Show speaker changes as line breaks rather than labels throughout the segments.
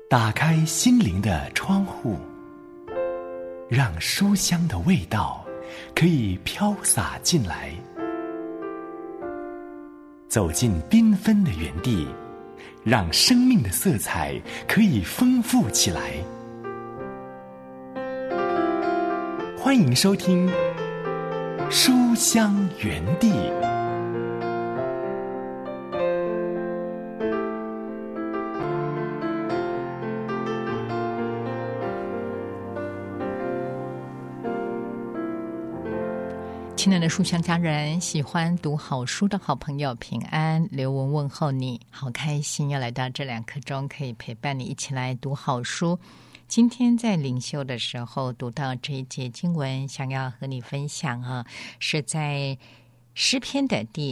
打开心灵的窗户，让书香的味道可以飘洒进来。走进缤纷的园地，让生命的色彩可以丰富起来。欢迎收听书香园地。
亲爱的书香家人，喜欢读好书的好朋友，平安，刘文问候你，好开心要来到这2刻钟，可以陪伴你一起来读好书。今天在灵修的时候读到这一节经文，想要和你分享是在诗篇的第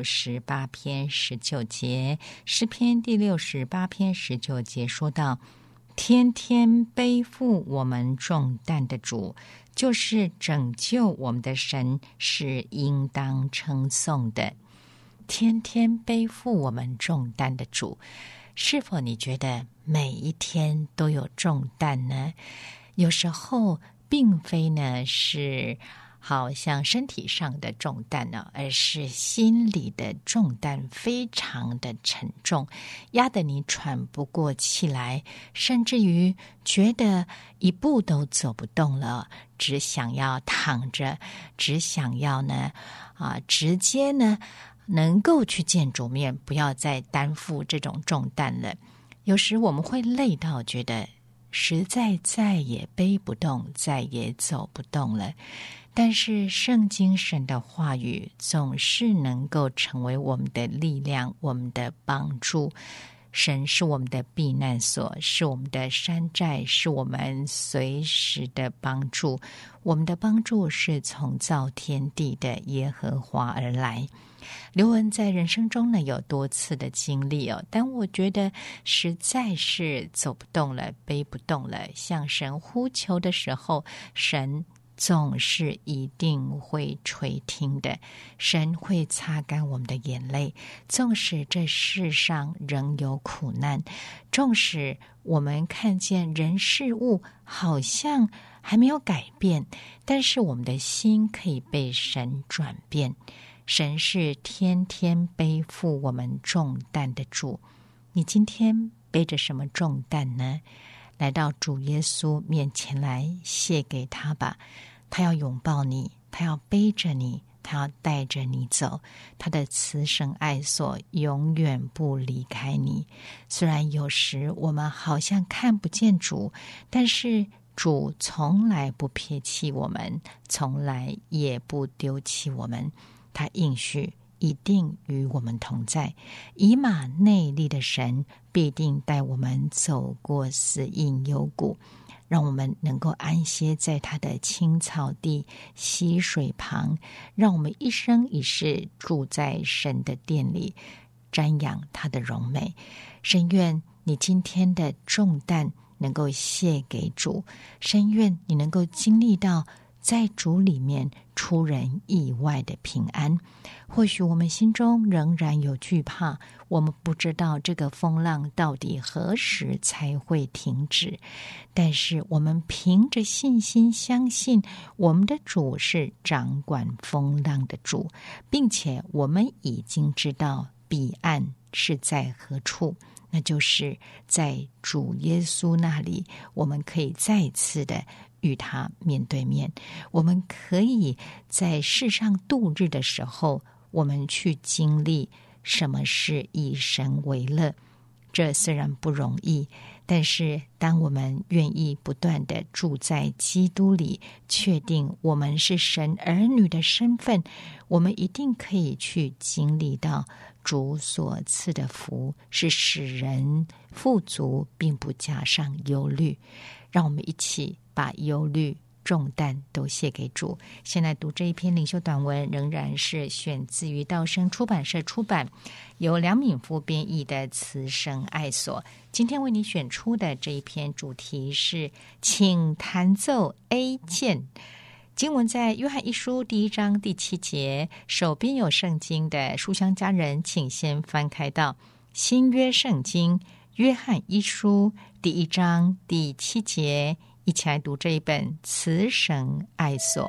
68篇19节。诗篇第68篇19节说到，天天背负我们重担的主，就是拯救我们的神，是应当称颂的。天天背负我们重担的主，是否你觉得每一天都有重担呢？有时候并非呢是好像身体上的重担呢，而是心里的重担非常的沉重，压得你喘不过气来，甚至于觉得一步都走不动了，只想要躺着，只想要呢直接呢能够去见主面，不要再担负这种重担了。有时我们会累到觉得实在再也背不动，再也走不动了，但是圣经神的话语总是能够成为我们的力量，我们的帮助。神是我们的避难所，是我们的山寨，是我们随时的帮助。我们的帮助是从造天地的耶和华而来。刘文在人生中呢有多次的经历但我觉得实在是走不动了，背不动了，向神呼求的时候，神总是一定会垂听的，神会擦干我们的眼泪。纵使这世上仍有苦难，纵使我们看见人事物好像还没有改变，但是我们的心可以被神转变。神是天天背负我们重担的主。你今天背着什么重担呢？来到主耶稣面前来卸给他吧，他要拥抱你，他要背着你，他要带着你走，他的慈绳爱索永远不离开你。虽然有时我们好像看不见主，但是主从来不撇弃我们，从来也不丢弃我们，他应许一定与我们同在，以马内利的神必定带我们走过死荫幽谷，让我们能够安歇在他的青草地溪水旁，让我们一生一世住在神的殿里，瞻仰他的荣美。深愿你今天的重担能够卸给主，深愿你能够经历到在主里面出人意外的平安。或许我们心中仍然有惧怕，我们不知道这个风浪到底何时才会停止，但是我们凭着信心相信我们的主是掌管风浪的主，并且我们已经知道彼岸是在何处，那就是在主耶稣那里，我们可以再次的与他面对面。我们可以在世上度日的时候，我们去经历什么是以神为乐。这虽然不容易，但是当我们愿意不断的住在基督里，确定我们是神儿女的身份，我们一定可以去经历到主所赐的福，是使人富足，并不加上忧虑。让我们一起把忧虑重担都卸给主。现在读这一篇灵修短文，仍然是选自于道生出版社出版，由梁敏夫编译的《慈绳爱索》。今天为你选出的这一篇主题是请弹奏 A 键。经文在约翰一书第1章第7节，手边有圣经的书香家人，请先翻开到新约圣经约翰一书第1章第7节，一起来读这一本慈神爱所。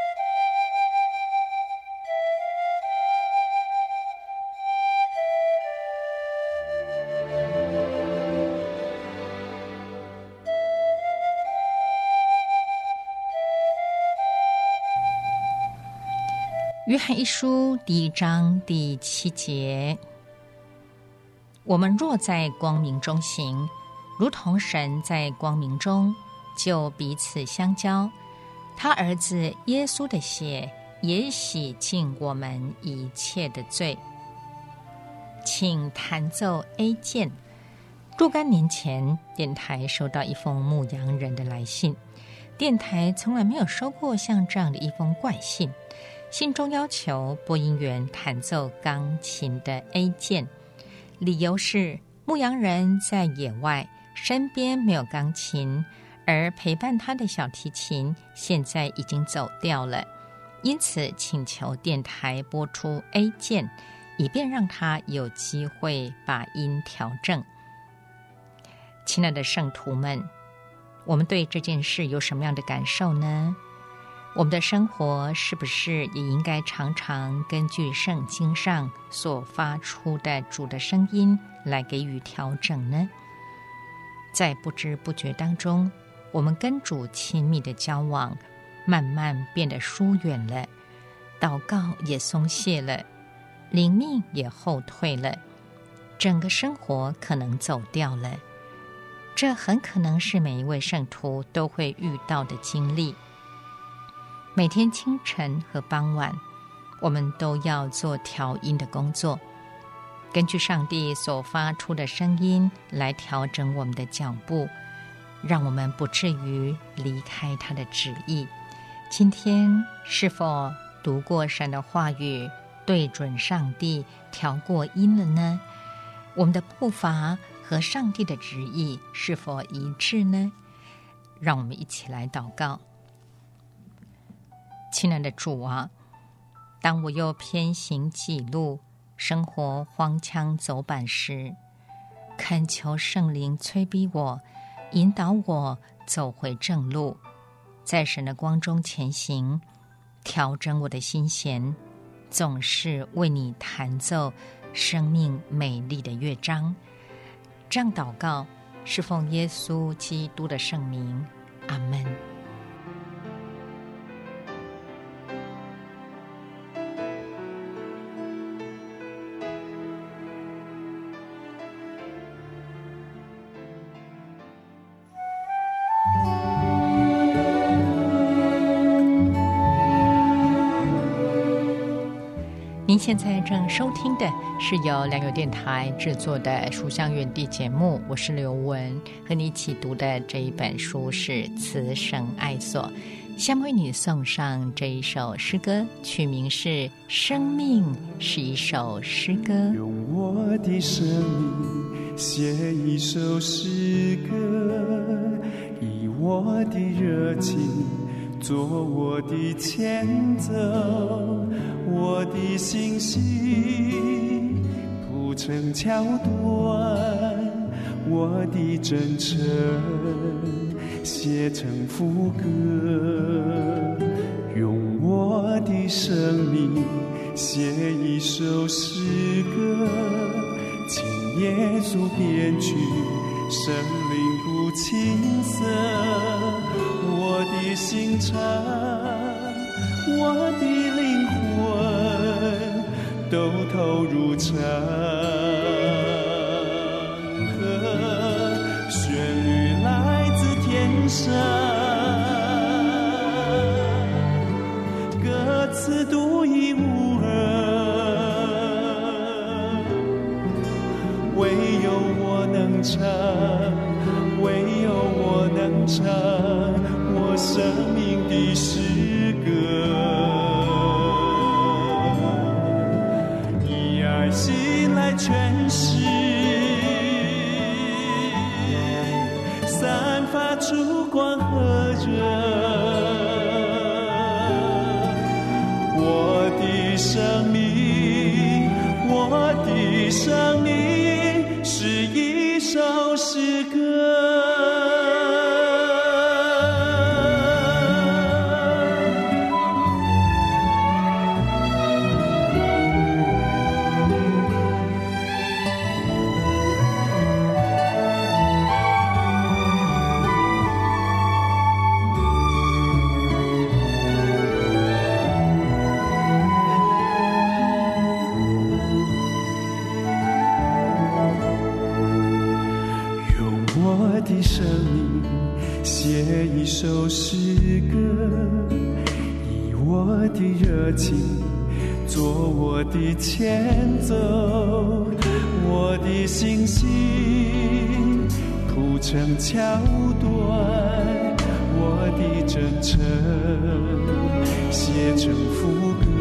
约翰一书第1章第7节，我们若在光明中行，如同神在光明中，就彼此相交。他儿子耶稣的血也洗净我们一切的罪。请弹奏 A 键。若干年前，电台收到一封牧羊人的来信，电台从来没有收过像这样的一封怪信。信中要求播音员弹奏钢琴的 A 键，理由是牧羊人在野外，身边没有钢琴，而陪伴他的小提琴现在已经走掉了，因此请求电台播出 A 键，以便让他有机会把音调正。亲爱的圣徒们，我们对这件事有什么样的感受呢？我们的生活是不是也应该常常根据圣经上所发出的主的声音来给予调整呢？在不知不觉当中，我们跟主亲密的交往慢慢变得疏远了，祷告也松懈了，灵命也后退了，整个生活可能走掉了。这很可能是每一位圣徒都会遇到的经历。每天清晨和傍晚，我们都要做调音的工作，根据上帝所发出的声音来调整我们的脚步，让我们不至于离开他的旨意。今天是否读过神的话语，对准上帝调过音了呢？我们的步伐和上帝的旨意是否一致呢？让我们一起来祷告。亲爱的主啊，当我又偏行己路，生活荒腔走板时，恳求圣灵催逼我，引导我走回正路，在神的光中前行，调整我的心弦，总是为你弹奏生命美丽的乐章。这样祷告是奉耶稣基督的圣名，阿们。您现在正收听的是由良友电台制作的书香园地节目，我是刘文，和你一起读的这一本书是《慈神爱所》。下面为你送上这一首诗歌，曲名是《生命是一首诗歌》。
用我的生命写一首诗歌，以我的热情做我的前奏，我的信息铺成桥段，我的真诚写成副歌，用我的生命写一首诗歌，请耶稣编曲，神灵不青涩，我的心肠，我的灵魂都投入唱歌，旋律来自天上，歌词独一无二，唯有我能唱，唯有我能唱我生命的诗歌，以爱心来诠释，散发出光和热，我的生命，我的生命是一首首诗歌。生命写一首诗歌，以我的热情做我的前奏，我的信心谱成桥段，我的真诚写成副歌，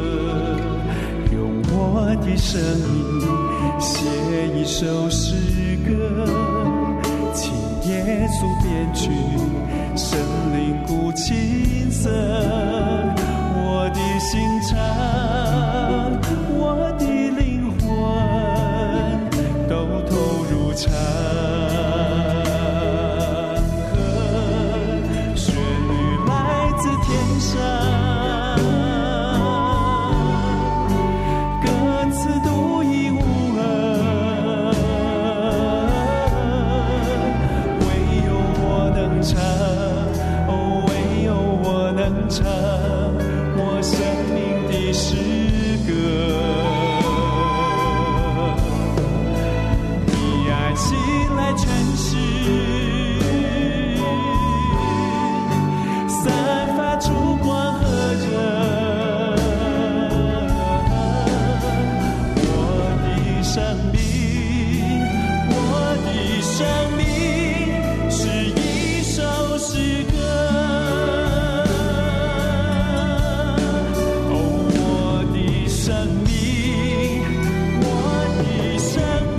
用我的生命写一首诗歌，耶稣编曲，神灵鼓琴瑟，我的心肠，我的灵魂都投入唱和，旋律来自天上，歌词独一无二，唯有我能唱我生命的诗歌，以爱心来诠释，散发出光和热，我的生命，我的生命是一首诗歌，哦，我的生命，我的生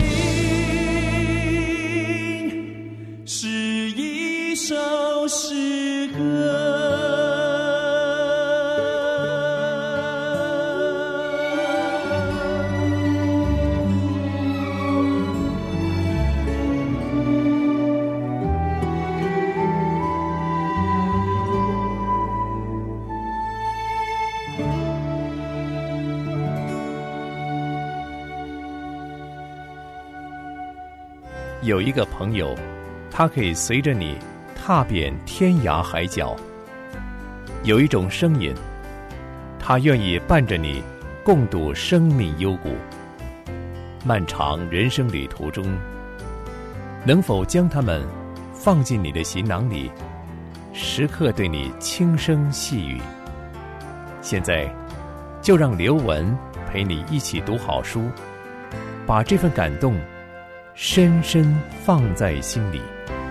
命是一首诗歌。
有一个朋友，他可以随着你踏遍天涯海角；有一种声音，他愿意伴着你共度生命幽谷。漫长人生旅途中，能否将他们放进你的行囊里，时刻对你轻声细语？现在就让刘文陪你一起读好书，把这份感动深深放在心里。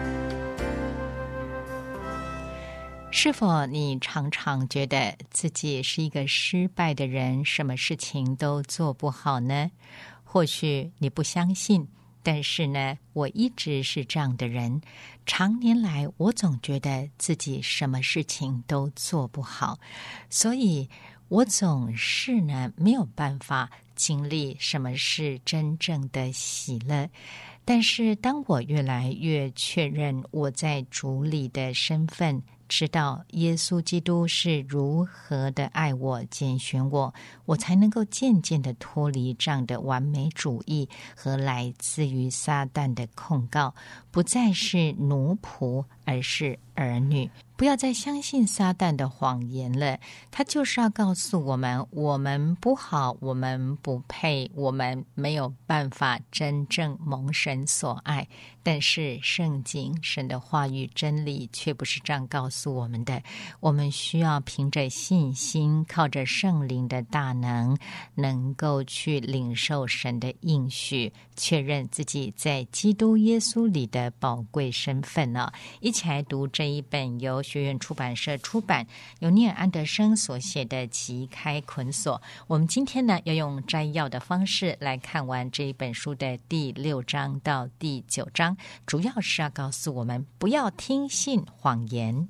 是否你常常觉得自己是一个失败的人，什么事情都做不好呢？或许你不相信，但是呢，我一直是这样的人。常年来，我总觉得自己什么事情都做不好，所以我总是呢没有办法经历什么是真正的喜乐。但是当我越来越确认我在主里的身份，知道耶稣基督是如何的爱我、拣选我，我才能够渐渐的脱离这样的完美主义和来自于撒旦的控告，不再是奴仆，而是儿女。不要再相信撒旦的谎言了，他就是要告诉我们，我们不好，我们不配，我们没有办法真正蒙神所爱。但是圣经，神的话语真理却不是这样告诉我们的。我们需要凭着信心，靠着圣灵的大能，能够去领受神的应许，确认自己在基督耶稣里的宝贵身份呢。一起来读这一本由学院出版社出版，由尼尔安德生所写的《旗开捆锁》。我们今天呢，要用摘要的方式来看完这一本书的第6章到第9章，主要是要告诉我们不要听信谎言。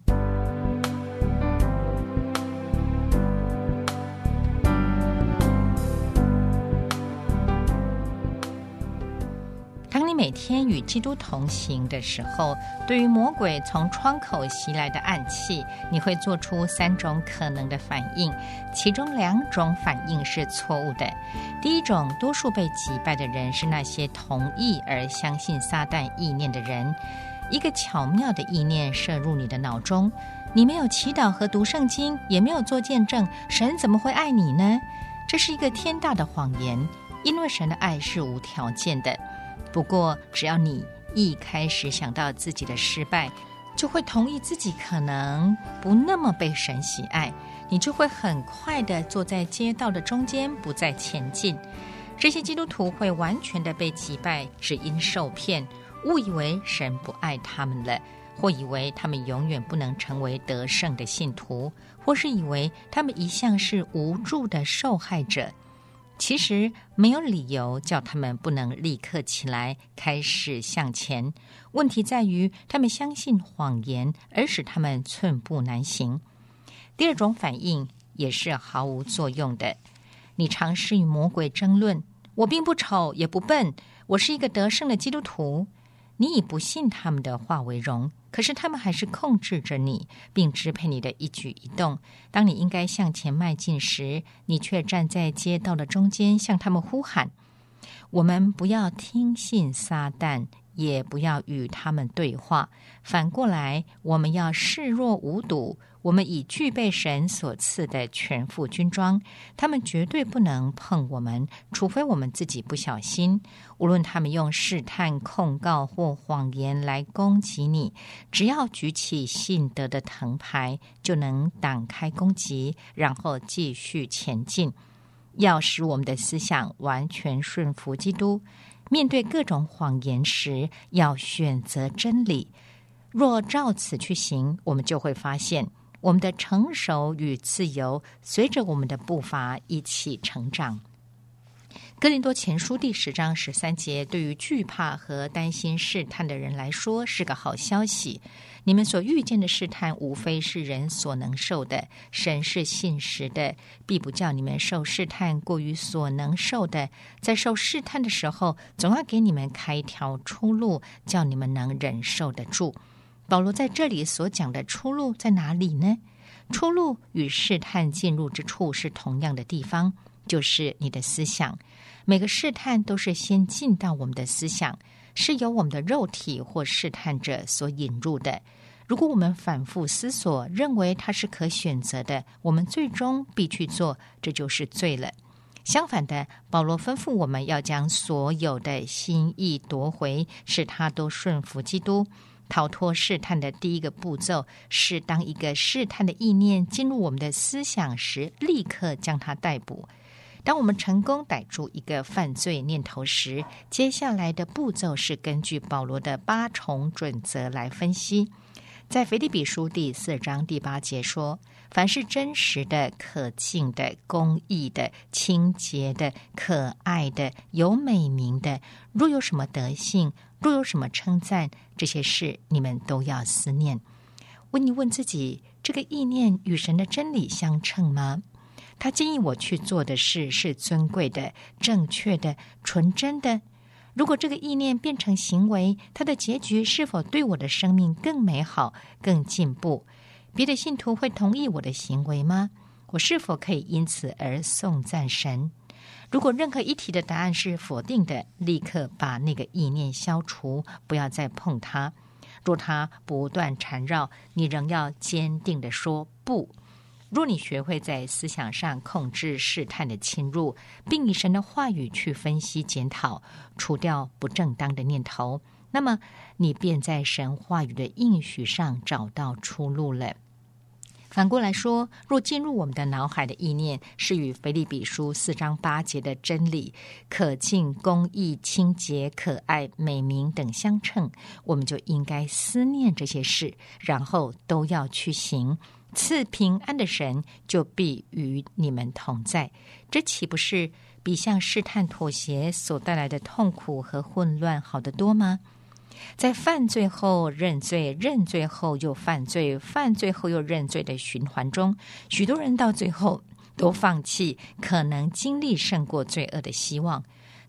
当你每天与基督同行的时候，对于魔鬼从窗口袭来的暗器，你会做出3种可能的反应，其中2种反应是错误的。第一种，多数被击败的人是那些同意而相信撒旦意念的人。一个巧妙的意念射入你的脑中，你没有祈祷和读圣经，也没有做见证，神怎么会爱你呢？这是一个天大的谎言，因为神的爱是无条件的。不过只要你一开始想到自己的失败，就会同意自己可能不那么被神喜爱，你就会很快地坐在街道的中间，不再前进。这些基督徒会完全的被击败，只因受骗，误以为神不爱他们了，或以为他们永远不能成为得胜的信徒，或是以为他们一向是无助的受害者。其实没有理由叫他们不能立刻起来开始向前，问题在于他们相信谎言，而使他们寸步难行。第二种反应也是毫无作用的，你尝试与魔鬼争论，我并不丑也不笨，我是一个得胜的基督徒。你以不信他们的话为荣，可是他们还是控制着你，并支配你的一举一动。当你应该向前迈进时，你却站在街道的中间向他们呼喊。我们不要听信撒旦，也不要与他们对话，反过来，我们要视若无睹。我们已具备神所赐的全副军装，他们绝对不能碰我们，除非我们自己不小心。无论他们用试探、控告或谎言来攻击你，只要举起信德的藤牌，就能挡开攻击，然后继续前进。要使我们的思想完全顺服基督，面对各种谎言时，要选择真理。若照此去行，我们就会发现我们的成熟与自由随着我们的步伐一起成长。哥林多前书第10章13节，对于惧怕和担心试探的人来说是个好消息。你们所遇见的试探无非是人所能受的，神是信实的，必不叫你们受试探过于所能受的。在受试探的时候，总要给你们开一条出路，叫你们能忍受得住。保罗在这里所讲的出路在哪里呢？出路与试探进入之处是同样的地方，就是你的思想。每个试探都是先进到我们的思想，是由我们的肉体或试探者所引入的。如果我们反复思索，认为它是可选择的，我们最终必去做，这就是罪了。相反的，保罗吩咐我们要将所有的心意夺回，使它都顺服基督。逃脱试探的第一个步骤是，当一个试探的意念进入我们的思想时，立刻将它逮捕。当我们成功逮住一个犯罪念头时，接下来的步骤是根据保罗的8重准则来分析。在腓立比书第4章第8节说，凡是真实的、可敬的、公义的、清洁的、可爱的、有美名的，若有什么德行，若有什么称赞，这些事你们都要思念。问一问自己，这个意念与神的真理相称吗？他建议我去做的事是尊贵的、正确的、纯真的。如果这个意念变成行为，它的结局是否对我的生命更美好、更进步？别的信徒会同意我的行为吗？我是否可以因此而颂赞神？如果任何一题的答案是否定的，立刻把那个意念消除，不要再碰它。若它不断缠绕，你仍要坚定地说不。若你学会在思想上控制试探的侵入，并以神的话语去分析检讨，除掉不正当的念头，那么你便在神话语的应许上找到出路了。反过来说，若进入我们的脑海的意念是与腓立比书4章8节的真理、可敬、公义、清洁、可爱、美名等相称，我们就应该思念这些事，然后都要去行。赐平安的神就必与你们同在。这岂不是比向试探妥协所带来的痛苦和混乱好得多吗？在犯罪后认罪，认罪后又犯罪，犯罪后又认罪的循环中，许多人到最后都放弃可能经历胜过罪恶的希望。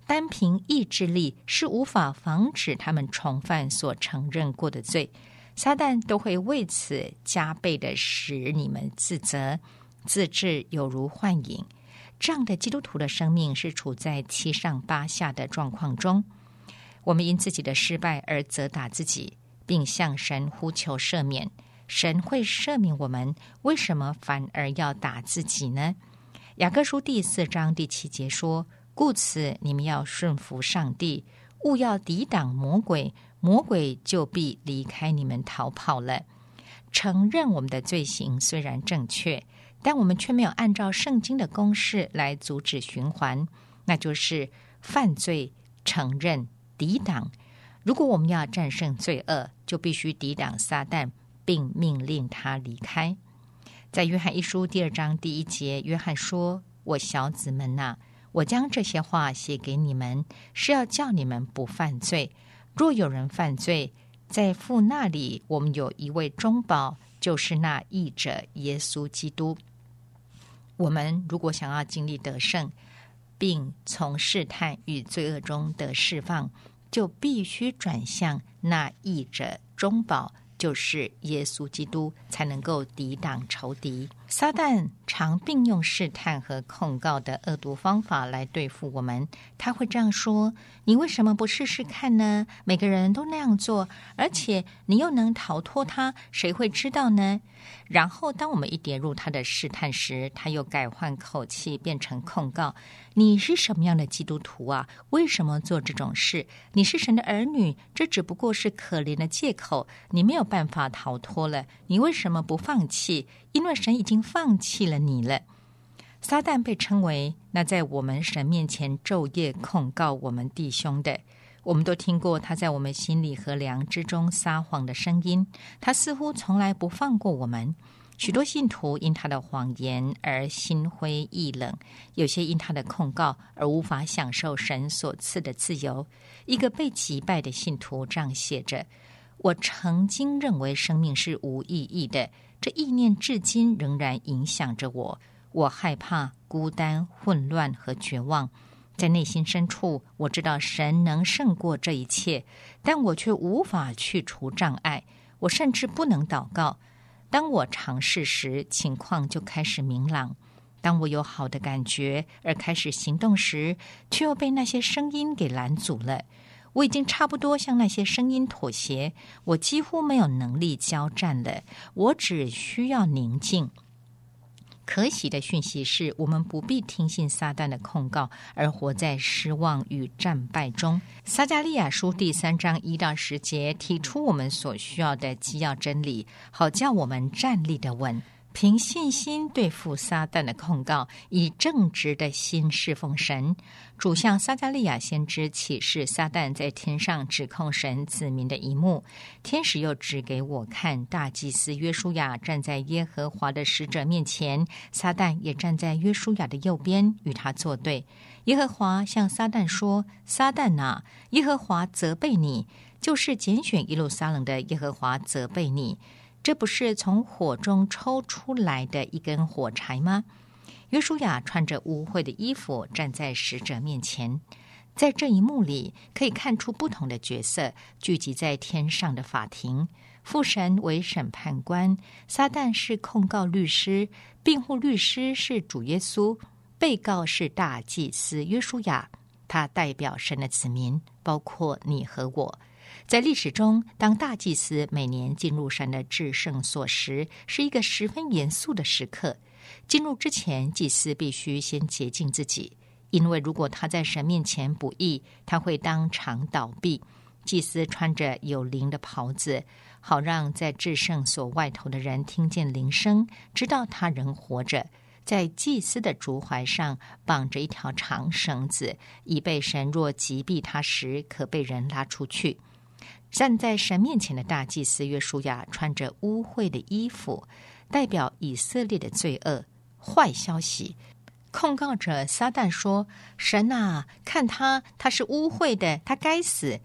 单凭意志力是无法防止他们重犯所承认过的罪。撒旦都会为此加倍的使你们自责，自制有如幻影。这样的基督徒的生命是处在七上八下的状况中。我们因自己的失败而责打自己，并向神呼求赦免。神会赦免我们，为什么反而要打自己呢？雅各书第4章第7节说，故此你们要顺服上帝，勿要抵挡魔鬼，魔鬼就必离开你们逃跑了。承认我们的罪行虽然正确，但我们却没有按照圣经的公式来阻止循环，那就是犯罪、承认、抵挡。如果我们要战胜罪恶，就必须抵挡撒旦，并命令他离开。在约翰一书第2章第1节，约翰说，我小子们哪，我将这些话写给你们，是要叫你们不犯罪。若有人犯罪，在父那里我们有一位中保，就是那义者耶稣基督。我们如果想要经历得胜，并从试探与罪恶中得释放，就必须转向那义者中保，就是耶稣基督，才能够抵挡仇敌。撒旦常并用试探和控告的恶毒方法来对付我们。他会这样说，你为什么不试试看呢？每个人都那样做，而且你又能逃脱他，谁会知道呢？然后当我们一跌入他的试探时，他又改换口气变成控告，你是什么样的基督徒啊？为什么做这种事？你是神的儿女，这只不过是可怜的借口，你没有办法逃脱了，你为什么不放弃？因为神已经放弃了你了。撒旦被称为那在我们神面前昼夜控告我们弟兄的。我们都听过他在我们心里和良知中撒谎的声音，他似乎从来不放过我们。许多信徒因他的谎言而心灰意冷，有些因他的控告而无法享受神所赐的自由。一个被击败的信徒这样写着，我曾经认为生命是无意义的，这意念至今仍然影响着我。我害怕、孤单、混乱和绝望。在内心深处，我知道神能胜过这一切，但我却无法去除障碍。我甚至不能祷告。当我尝试时，情况就开始明朗。当我有好的感觉而开始行动时，却又被那些声音给拦阻了。我已经差不多向那些声音妥协，我几乎没有能力交战了，我只需要宁静。可喜的讯息是，我们不必听信撒旦的控告，而活在失望与战败中。撒迦利亚书第3章1到10节提出我们所需要的基要真理，好叫我们站立得稳，凭信心对付撒旦的控告，以正直的心侍奉神。主向撒迦利亚先知启示撒旦在天上指控神子民的一幕。天使又指给我看，大祭司约书亚站在耶和华的使者面前，撒旦也站在约书亚的右边，与他作对。耶和华向撒旦说，撒旦啊，耶和华责备你，就是拣选耶路撒冷的耶和华责备你，这不是从火中抽出来的一根火柴吗？约书亚穿着污秽的衣服站在使者面前。在这一幕里，可以看出不同的角色聚集在天上的法庭。父神为审判官，撒旦是控告律师，辩护律师是主耶稣，被告是大祭司约书亚，他代表神的子民，包括你和我。在历史中，当大祭司每年进入神的至圣所时，是一个十分严肃的时刻。进入之前，祭司必须先洁净自己，因为如果他在神面前不义，他会当场倒闭。祭司穿着有灵的袍子，好让在至圣所外头的人听见铃声，知道他仍活着。在祭司的足踝上绑着一条长绳子，以备神若击毙他时，可被人拉出去。站在神面前的大祭司约书亚穿着污秽的衣服，代表以色列的罪恶。坏消息，控告者撒旦说，神啊，看他是污秽的，他该死。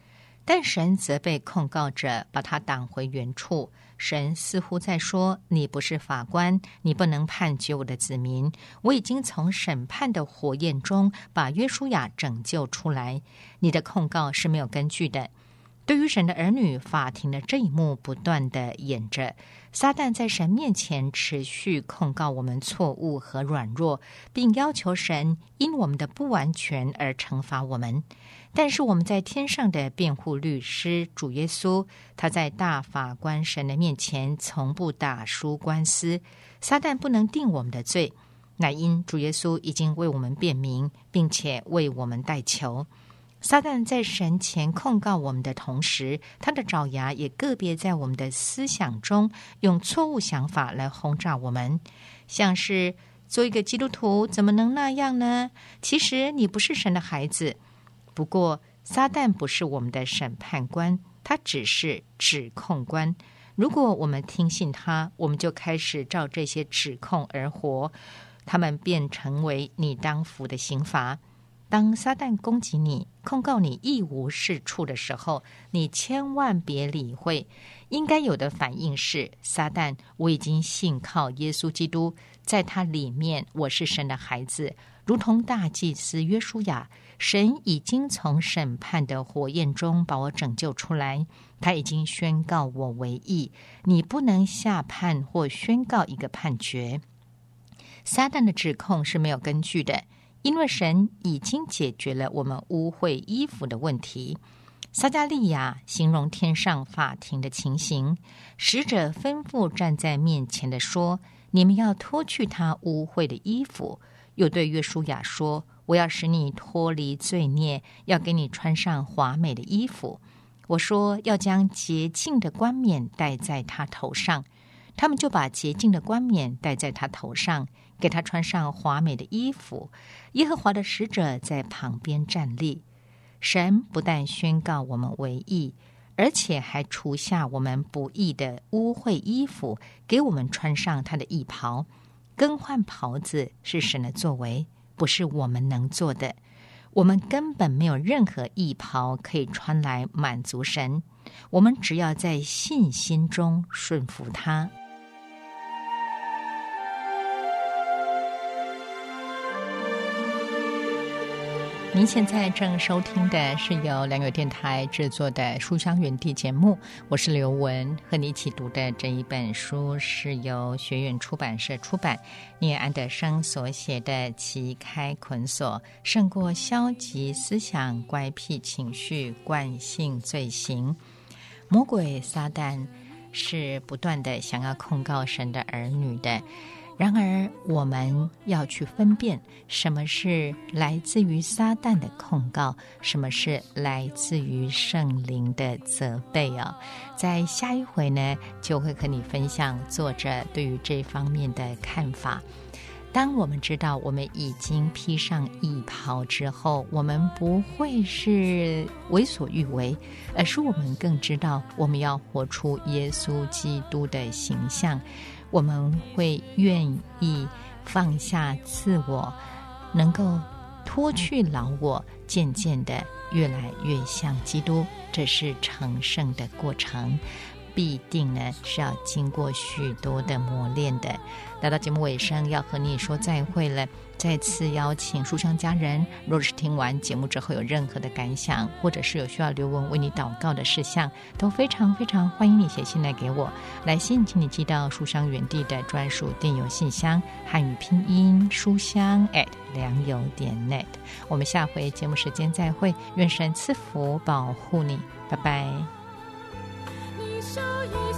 但神责备控告者，把他挡回原处。神似乎在说，你不是法官，你不能判决我的子民。我已经从审判的火焰中把约书亚拯救出来，你的控告是没有根据的。对于神的儿女，法庭的这一幕不断地演着。撒旦在神面前持续控告我们错误和软弱，并要求神因我们的不完全而惩罚我们。但是我们在天上的辩护律师主耶稣，他在大法官神的面前从不打输官司，撒旦不能定我们的罪，乃因主耶稣已经为我们辩明，并且为我们代求。撒旦在神前控告我们的同时，他的爪牙也个别在我们的思想中用错误想法来轰炸我们，像是做一个基督徒怎么能那样呢？其实你不是神的孩子。不过撒旦不是我们的审判官，他只是指控官。如果我们听信他，我们就开始照这些指控而活，他们便成为你当负的刑罚。当撒旦攻击你，控告你一无是处的时候，你千万别理会。应该有的反应是，撒旦，我已经信靠耶稣基督，在他里面我是神的孩子，如同大祭司约书亚，神已经从审判的火焰中把我拯救出来，他已经宣告我为义，你不能下判或宣告一个判决。撒旦的指控是没有根据的，因为神已经解决了我们污秽衣服的问题。撒迦利亚形容天上法庭的情形，使者吩咐站在面前的说，你们要脱去他污秽的衣服，又对约书亚说，我要使你脱离罪孽，要给你穿上华美的衣服。我说要将洁净的冠冕戴在他头上，他们就把洁净的冠冕戴在他头上，给他穿上华美的衣服。耶和华的使者在旁边站立。神不但宣告我们为义，而且还除下我们不义的污秽衣服，给我们穿上他的义袍。更换袍子是神的作为，不是我们能做的。我们根本没有任何义袍可以穿来满足神，我们只要在信心中顺服他。您现在正收听的是由良友电台制作的书香园地节目，我是刘文，和你一起读的这一本书是由学院出版社出版，聂安德生所写的《旗开捆锁：胜过消极思想、乖僻情绪、惯性罪行》。魔鬼撒旦是不断的想要控告神的儿女的，然而我们要去分辨什么是来自于撒旦的控告，什么是来自于圣灵的责备啊。在下一回呢，就会和你分享作者对于这方面的看法。当我们知道我们已经披上义袍之后，我们不会是为所欲为，而是我们更知道我们要活出耶稣基督的形象。我们会愿意放下自我，能够脱去老我，渐渐的越来越像基督。这是成圣的过程，必定呢是要经过许多的磨练的。来到节目尾声，要和你说再会了。再次邀请书香家人，若是听完节目之后有任何的感想，或者是有需要刘文为你祷告的事项，都非常非常欢迎你写信来给我。来信请你寄到书香园地的专属电邮信箱，汉语拼音书香@良友.net。我们下回节目时间再会，愿神赐福保护你，拜拜。你手一